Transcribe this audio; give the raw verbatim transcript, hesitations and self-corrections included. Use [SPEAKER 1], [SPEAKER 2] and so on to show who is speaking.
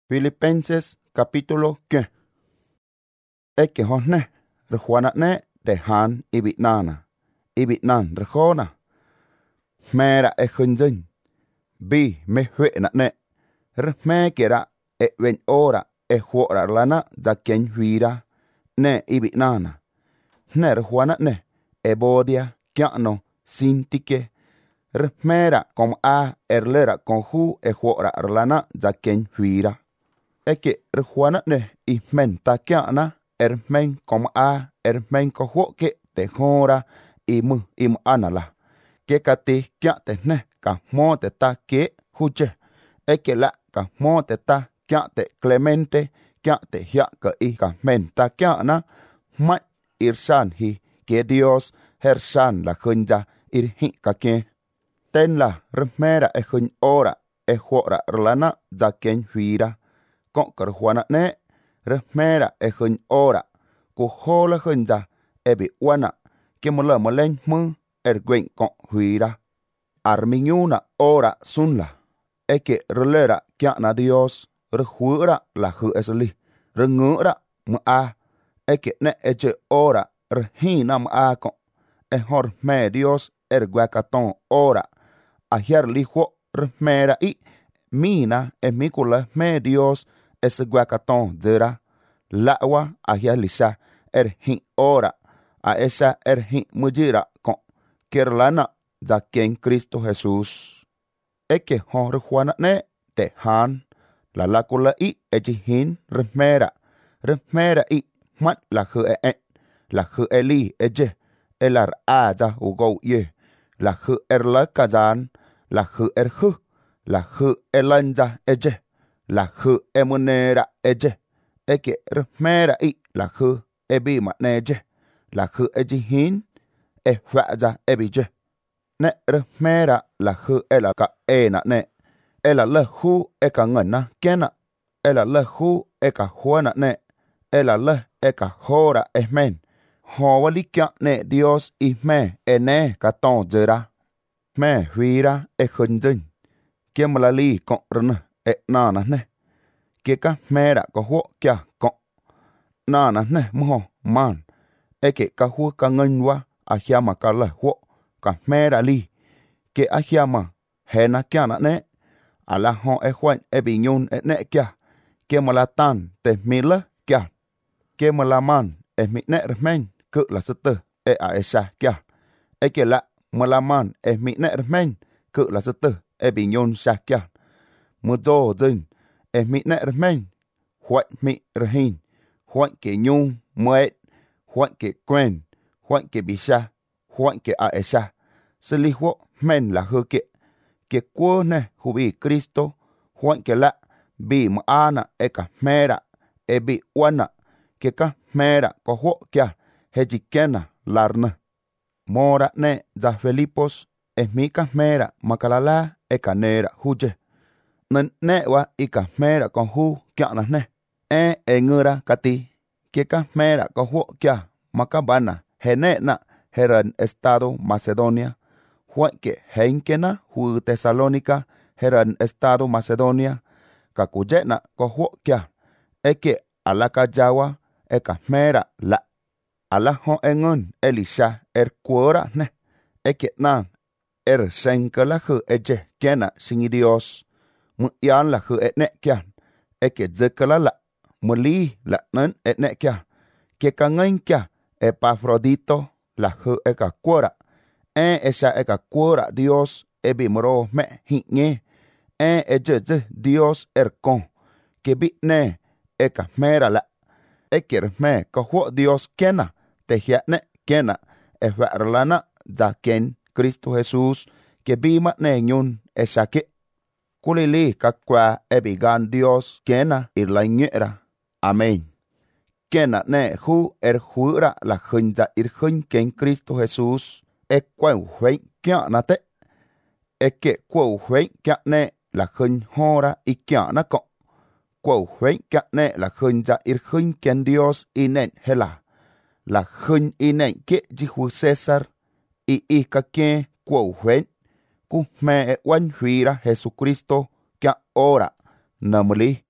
[SPEAKER 1] Filipenses capítulo que. Eke honne, rejuana ne de han ibitnana, ibitnan rejona. Mera e hunjin, bi me hue na ne, rme kera e wen ora e huora lana da ken huira, ne ibitnana. Ne rejuana ne, e bodia, kiano, sintike, rmera kom a erlera con hu e huora lana da ken huira. Eke rejuana ne imen takiana ermen kom a ermen ko huoke te hora imu imu anala ke kati kya te ne ka mo te ta ke huche eke la ka mo te ta kya te clemente kya te hia ka i ka men takiana ma irsan hi ke Dios hersan la hunja ir hi ka ke ten la remera e hun ora e huora lana da ken huira con cờ juana ne remera e hun ora ku hola hunja e bi wana ke mola molen mu erguen con huira armiñuna ora sunla e que relera kya na Dios rehuira la hu esli rengura mu a e que ne eche ora rehina mu a con e hor me Dios erguacaton ora a hier lijo remera i mina e mikula me Dios es guacaton zera lawa a hialisha er hin ora a esa er hin mujira con kerlana da ken Cristo Jesús eke hon rejuana ne te han la lacula i ejihin remera remera i mat la hu e la hu eli eje elar aza ugo ye la hu erla kazan la hu erhu la hu elanja eje la hu emunera eje eke remera i la hu ebi maneje la hu ejihin e faza ebije ne remera la hu ela ka ena ne ela le hu e ka ngana kena ela le hu e ka huana ne ela le e ka hora esmen howalikia ne Dios isme ene ka ton zera me huira e hunjin ke malali con rene e nana ne ke ka mera ko ho kya ko nana ne mo man e ke ka hu ka nganwa a hiama ka la ho ka mera li ke a hiama hena kya na ne ala ho e juan e biñun e ne kya ke malatan te mila kya ke malaman e mi ne remen ku la sete e a esa kya e ke la malaman e mi ne remen ku la sete e biñun sa kya mu do din e mi ne remen huat mi rehin huat ke nyun muet huat ke quen huat ke bisa huat ke a esa seli ho men la hu ke ke ko ne hubi Cristo huat ke la bi ma ana e ka mera e bi wana ke ka mera ko ho kya hejikena larna mora ne za Filipos e mi ka mera makalala e kanera huje nan ne wa i ka mera con hu kya na ne e e ngura kati ke ka mera ko ho kya makabana hene na heran estado Macedonia huat ke henkena hu Tesalónica heran estado Macedonia ka kujena ko ho kya e ke alaka jawa e ka mera la ala ho engun Elisha er kuora ne e ke na er senkala hu eje kena singi Dios mu yan la hu e ne kya e ke zekala la muli la nan e ne kya ke ka ngain kya Epafrodito la hu e ka kuora e esa e ka kuora Dios e bi moro me hinge e eje ze Dios er kon ke bi ne e ka mera la e ker me ka ho Dios kena te hia ne kena e varlana da ken Cristo Jesús que bima ne nyun e sake kulili ka kwa e bigan Dios kena ir la nyera amen kena ne hu er huira la hunja ir hun ken Cristo Jesús e kwa hui kya na te e ke kwa hui kya ne la hun hora i kya na ko kwa hui kya ne la hunja ir hun ken Dios inen hela la hun inen ke jihu César i i ka ke kwa hui ku me e wan huira Jesucristo kya ora namuli